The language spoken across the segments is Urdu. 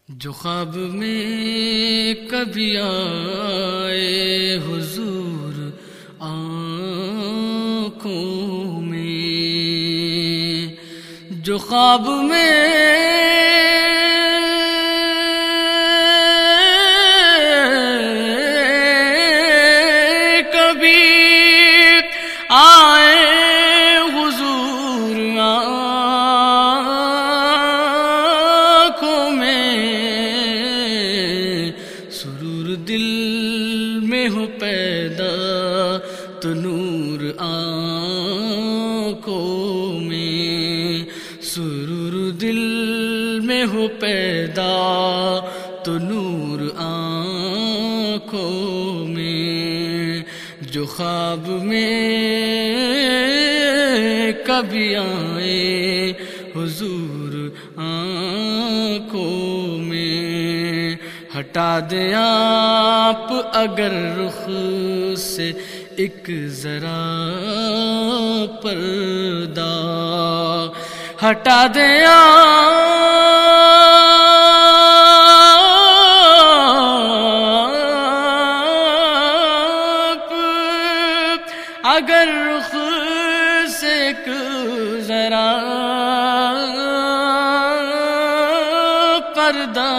جو خواب میں کبھی آئے حضور آنکھوں میں، جو خواب میں کبھی آئے حضور آنکھوں میں، سرور دل میں ہو پیدا تو نور آنکھوں میں، سرور دل میں ہو پیدا تو نور آنکھوں میں، جو خواب میں کبھی آئے حضور آنکھوں میں، ہٹا دیں آپ اگر رخ سے ایک ذرا پردہ، ہٹا دیں آپ اگر رخ سے ایک ذرا پردہ،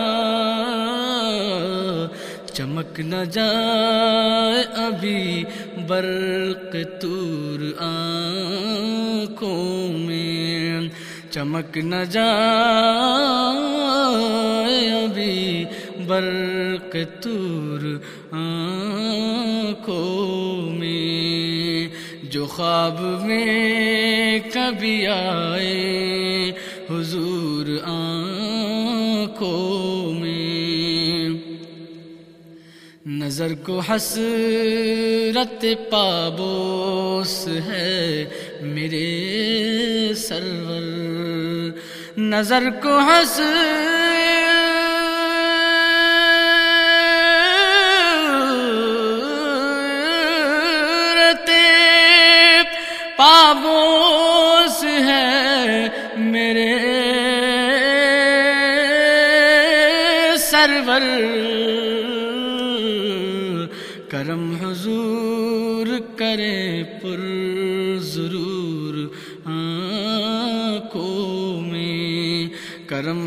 چمک نہ جائے ابھی برق طور آنکھوں میں، چمک نہ جائے ابھی برق طور آنکھوں میں، جو خواب میں کبھی آئے حضور آنکھوں میں، نظر کو حسرت پابوس ہے میرے سرور، نظر کو حسرت پابوس ہے میرے سرور، کرم حضور کرے پر ضرور آنکھوں میں، کرم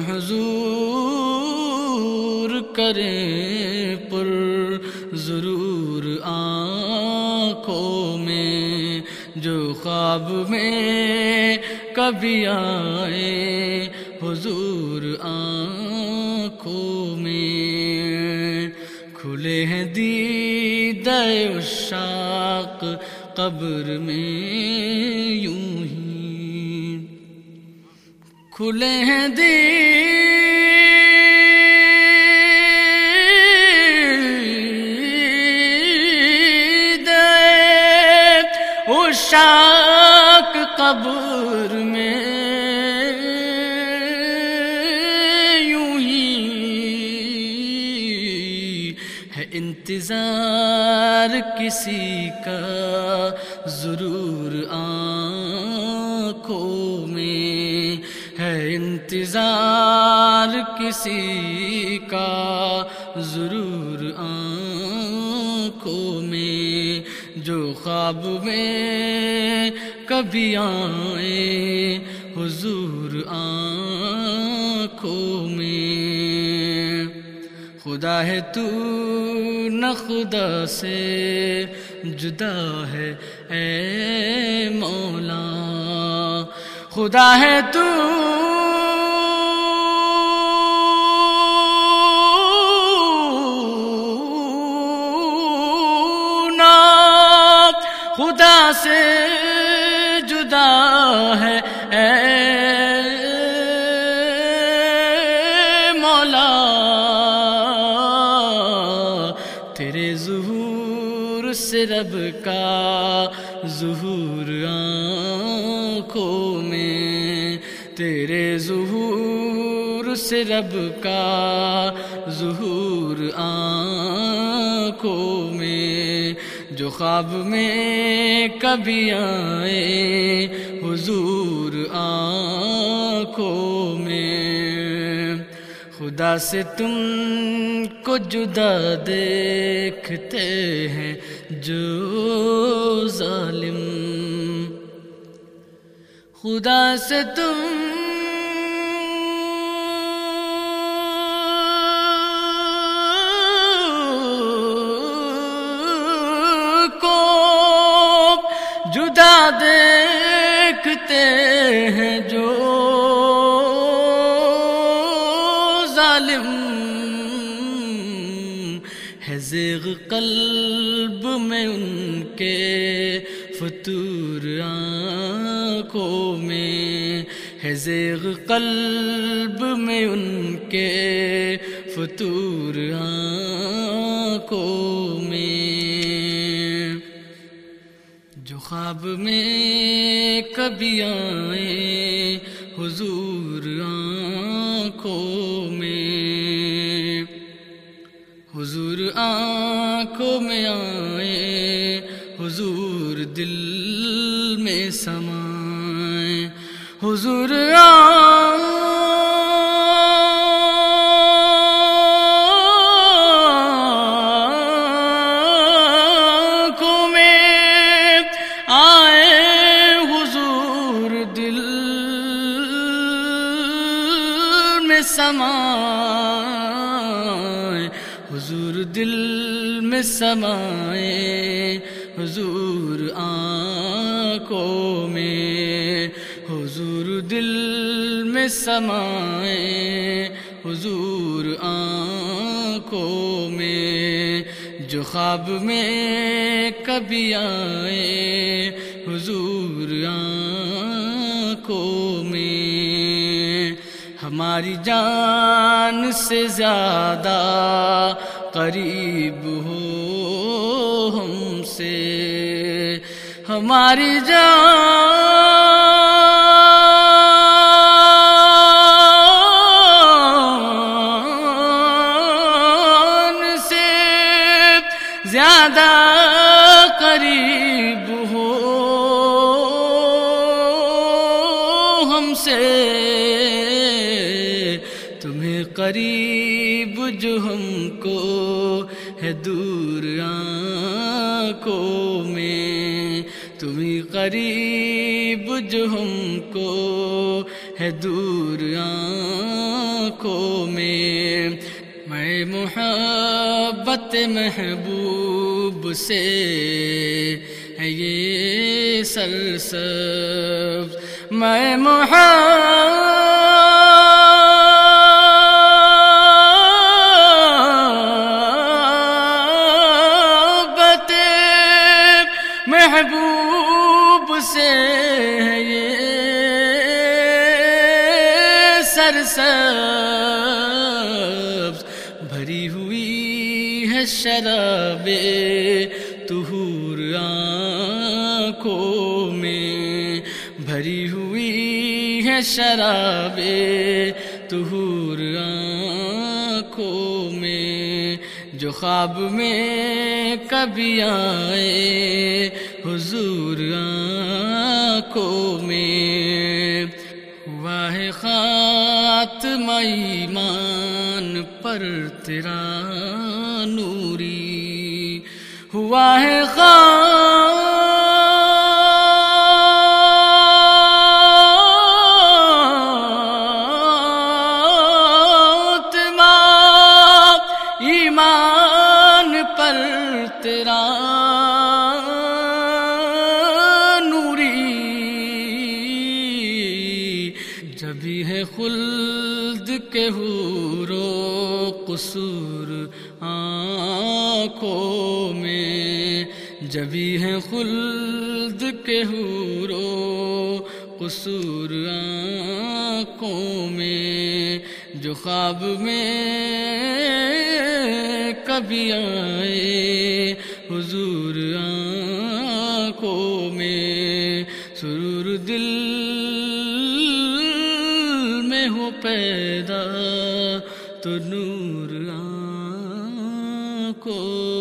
حضور کرے پر ضرور آنکھوں میں، جو خواب میں کبھی آئے حضور آنکھوں میں، کھلے ہیں دیدہ عشاق قبر میں یوں ہی، کھلے ہیں دیدہ عشاق قبر میں انتظار کسی کا ضرور آنکھوں میں، ہے انتظار کسی کا ضرور آنکھوں میں، جو خواب میں کبھی آئے حضور آنکھوں میں، خدا ہے تو نہ خدا سے جدا ہے اے مولا، خدا ہے تو نہ خدا سے جدا ہے اے مولا، تیرے ظہور سے رب کا ظہور آنکھوں میں، تیرے ظہور سے رب کا ظہور آنکھوں میں، جو خواب میں کبھی آئے حضور آنکھوں میں، خدا سے تم کو جدا دیکھتے ہیں جو ظالم، خدا سے تم کو جدا دیکھتے ہیں جو ظالم، ہے زیغ قلب میں ان کے فطور آنکھوں میں، ہے زیغ قلب میں ان کے فطور آنکھوں میں، جو خواب میں کبھی آئیں حضور آنکھوں میں، حضور آنکھوں میں آئیں، حضور دل میں سمائیں، حضور آنکھوں میں آئیں، حضور دل میں سمائیں، حضور دل میں سمائیں، حضور آنکھوں میں، حضور دل میں سمائیں، حضور آنکھوں میں، جو خواب میں کبھی آئیں حضور آنکھوں میں، ہماری جان سے زیادہ قریب ہو ہم سے، ہماری جان سے زیادہ قریب ہو ہم سے، تمہیں قریب جو ہم کو ہے دور آنکھوں میں، تمہیں قریب جو ہم کو ہے دور آنکھوں میں، میں محبت محبوب سے ہے یہ سرسبز، میں محبوب سے ہے یہ سرسبز، بھری ہوئی ہے شراب طہور آنکھوں میں، بھری ہوئی ہے شراب طہور آنکھوں میں، جو خواب میں کبھی آئے حضور آنکھوں میں، ہوا ہے خاتمہ ایمان پر تیرا نوری، ہوا ہے خاتمہ ایمان پر تیرا جبھی ہے خلد کے حور و قصور آنکھوں میں، جبھی ہے خلد کے حور و قصور آنکھوں میں، جو خواب میں کبھی آئے حضور آنکھوں میں، سرور دل میں ہو پیدا تو نور آنکھوں